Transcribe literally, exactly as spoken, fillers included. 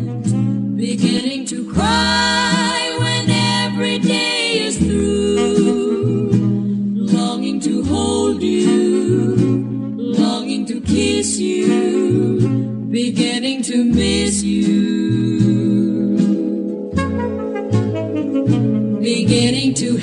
beginning to cry when every day is through, longing to hold you, longing to kiss you, beginning to miss you, beginning to